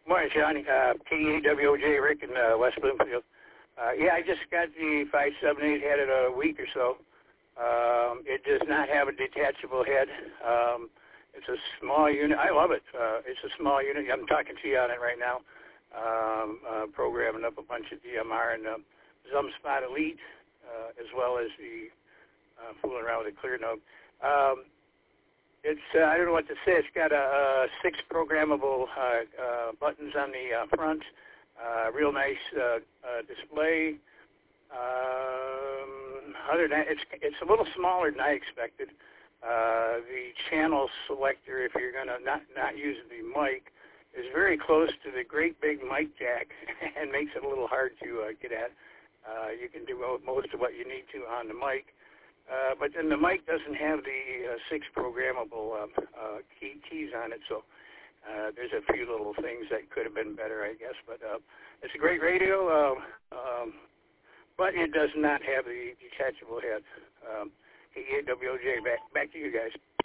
Morning, Johnny. KEWJ, Rick in West Bloomfield. Yeah, I just got the 578, had it a week or so. It does not have a detachable head. It's a small unit. I love it. It's a small unit. I'm talking to you on it right now. Programming up a bunch of DMR and ZumSpot Elite, as well as the fooling around with a clear node. It's I don't know what to say. It's got 6 programmable buttons on the front. Real nice display. Other than that, it's a little smaller than I expected. The channel selector, if you're going to not use the mic, is very close to the great big mic jack and makes it a little hard to get at. You can do most of what you need to on the mic. But then the mic doesn't have the 6 programmable keys on it, so there's a few little things that could have been better, I guess. But it's a great radio, but it does not have the detachable head. KEWJ, back to you guys.